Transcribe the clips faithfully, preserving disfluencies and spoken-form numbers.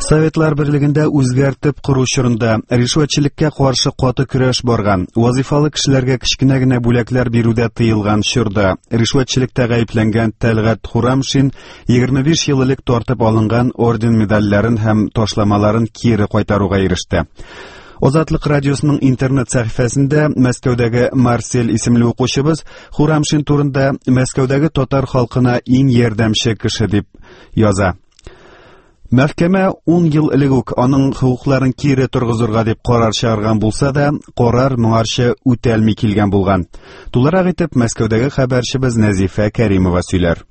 Советлар берлегендә үзгәртеп кору чорында ришвәтчелеккә каршы каты көрәш барган, вазифалы кешеләргә кечкенә генә бүләкләр бирүдә тыелган чорда ришвәтчелектә гаепләнгән Тәлгат Хурамшин егерме биш ел элек тартып алынган орден медальләрен һәм ташламаларын кире кайтаруга иреште. Азатлык радиосының интернет сәхифәсендә Мәскәүдәге Марсель исемле укучыбыз Хурамшин турында Мәскәүдәге татар халкына иң ярдәмче кеше дип яза. Мәхкәмә ун ел элек үк аның хукукларын кире торгызырга дип карар чыгарган булса да, карар моңарчы үтәлми килгән булган. Тулырак итеп Мәскәүдәге хәбәрчебез Нәзифә Кәримова сөйләр.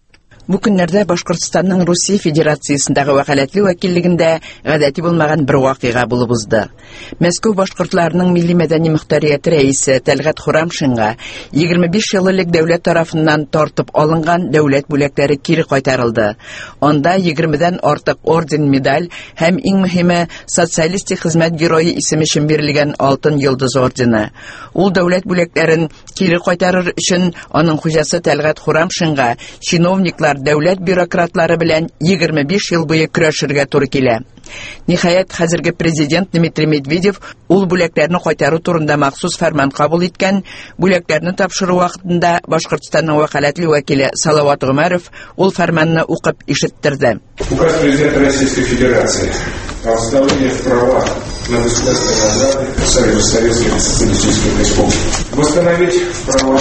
Бу көннәрдә Башкортстанның Русия Федерациясендәге вәкаләтле вәкиллегендә гадәти булмаган бер вакыйга булып узды. Мәскәү башкортларының милли мәдәни мөхтәрияте рәисе Тәлгат Хурамшинга егерме биш ел элек дәүләт тарафыннан тартып алынган дәүләт бүләкләре кире кайтарылды. Анда егермедән артык орден, медаль һәм иң мөһиме социалистик хезмәт герое исеме өчен бирелгән алтын йолдыз ордены. Ул дәүләт бүләкләрен кире кайтарыр өчен аның хуҗасы Тәлгат Хурамшинга чиновниклар дәүләт бюрократлары белән егерме биш ел буе көрәшергә туры килә. Ниһаять, хәзерге президент Дмитрий Медведев ул бүләкләрне кайтару турында махсус фәрман кабул иткән. Бүләкләрне тапшыру вакытында Башкортстанның вәкаләтле вәкиле Салават Гомәров ул фәрманны укып ишеттерде. Указ президента Российской Федерации о вставлении в права на государственные награды Союза Советских Социалистических Республик. Восстановить права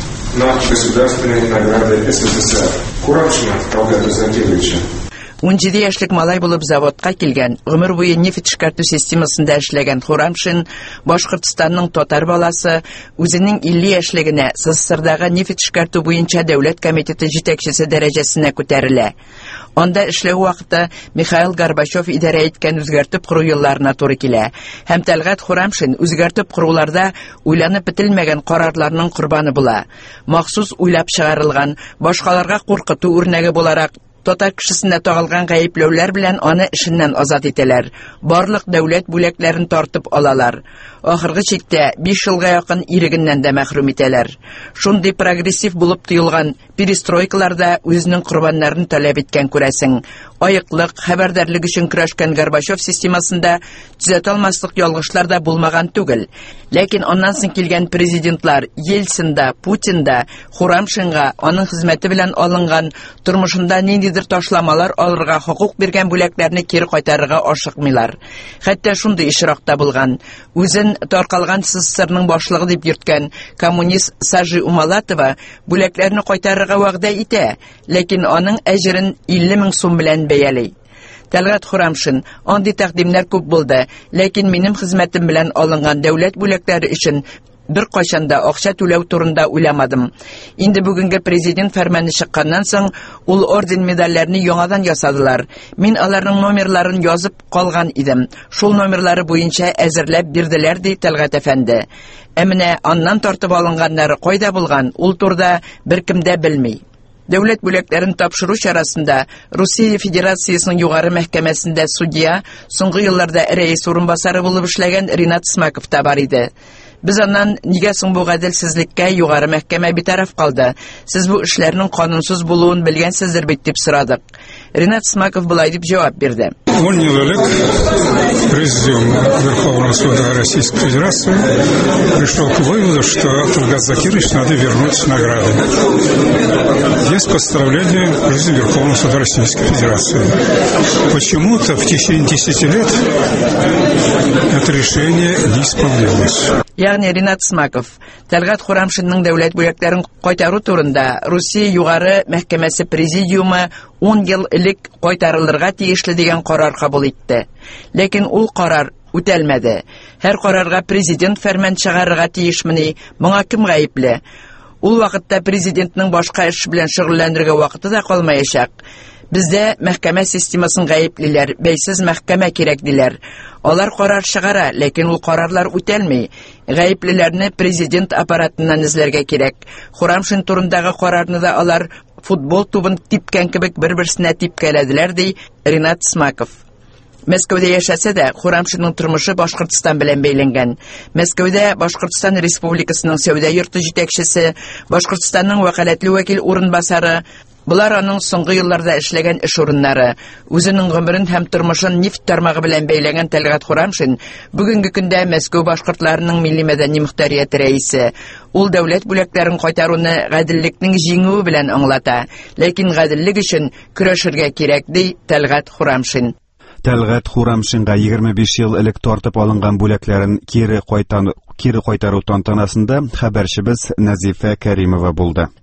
на государственные награды СССР. Хурамшина Талгата Закировича. ун җиде яшьлек малай булып заводка килгән, гомер буе нефть эшкәртү системасында эшләгән Хурамшин, Башкортстанның татар баласы, үзенең илле яшьлегенә СССРдагы нефть эшкәртү буенча дәүләт комитеты җитәкчесе дәрәҗәсенә күтәрелә. Анда эшләү вакыты Михаил Горбачев идарә иткән үзгәртеп кору елларына туры килә. Һәм Тәлгат Хурамшин үзгәртеп коруларда уйланып бетелмәгән карарларның корбаны була. Махсус уйлап чыгарылган, башкаларга куркыту үрнәге буларак татар кешесенә тагылган гаепләүләр белән аны эшеннән азат итәләр. Барлык дәүләт бүләкләрен тартып алалар. Ахыргы чиктә биш елга якын ирегеннән дә мәхрүм итәләр. Шундый прогрессив булып тоелган перестройкаларда үзенең корбаннарын таләп иткән күрәсең. Аеклык, хәбәрдарлык өчен көрәшкән Горбачев системасында төзәтә алмаслык ялгышлар да булмаган түгел. Ләкин аннан соң килгән президентлар Ельцин да, Путин да Хурамшинга аның хезмәте белән алынган тормышында нинди ташламалар алырга хокук биргән бүләкләрне кире кайтарырга ашыкмыйлар. Хәтта шундый ишракта булган. Үзен таркалган СССРның башлыгы дип йөрткән коммунист Сажи Умалатова бүләкләрне кайтарырга вәгъдә итә, ләкин аның әҗерен илле мең сум белән бәяли. Тәлгат Хурамшин, андый тәкъдимнәр күп булды, ләкин минем хезмәтем белән алынган дәүләт бүләкләре өчен бер кайчанда акча түләү турында уйламадым. Инде бүгенге президент фәрманы чыкканнан соң ул орден медальләрне яңадан ясадылар. Мин аларның номерларын язып калган идем. Шул номерлары буенча әзерләп бирделәр ди Тәлгат әфәнде. Ә менә аннан тартып алынганнары кайда булган, ул турда беркем дә белми. Дәүләт бүләкләрен тапшыру чарасында Русия Федерациясының югары мәхкәмәсендә судья, соңгы елларда рәис урынбасары булып эшләгән Ринат Смаков та бар иде. Без аннан нигә соң бу гаделсезлеккә югары мәхкәмә битараф калды? Сез бу эшләрнең канунсыз булуын белгәнсездер бит дип сорадык. Ринат Смаков булай дип җавап бирде. Он ел элек Президиум Верховного суда Российской Федерации пришел к выводу, что Талгат Закирович надо вернуть награды. Есть постановление Президиума Верховного суда Российской Федерации. Почему-то в течение десяти лет это решение не исполнялось. Ягъни Ринат Смаков, Тәлгат Хурамшинның дәүләт бүләкләрен кайтару турында Русия югары мәхкәмәсе президиумы ун ел элек кайтарылырга тиешле дигән карар кабул итте. Ләкин ул карар үтәлмәде. Һәр карарга президент фәрман чыгарырга тиешмени, моңа кем гаепле? Ул вакытта президентның башка эш белән шөгыльләнергә вакыты да калмаячак. Бездә мәхкәмә системасын гаеплиләр, бәйсез мәхкәмә кирәк диләр. Алар карар чыгара, ләкин ул карарлар үтәлми. Гаеплеләрне президент аппаратыннан эзләргә кирәк. Хурамшин турындагы карарны да алар футбол тубын типкән кебек бер-берсенә типкәләделәр ди Ринат Смаков. Мәскәүдә яшәсә дә, Хурамшинның тормышы Башкортстан белән бәйләнгән. Мәскәүдә Башкортстан Республикасының сәүдә йорты җитәкчесе, Башкортстанның вәкаләтле вәкил урынбасары, Булар аның соңгы елларда эшләгән эш урыннары. Үзенең гомерен һәм тормышын нефть тармагы белән бәйләгән Тәлгат Хурамшин бүгенге көндә Мәскәү башкортларының милли мәдәни мөхтәрияте рәисе. Ул дәүләт бүләкләрен кайтаруны гаделлекнең җиңүе белән аңлата, ләкин гаделлек өчен көрәшергә кирәк, ди Тәлгат Хурамшин. Тәлгат Хурамшинга егерме биш ел элек тартып алынган бүләкләрен кире кайтан кире кайтару тантанасында хәбәрчебез Назифа Кәримова булды.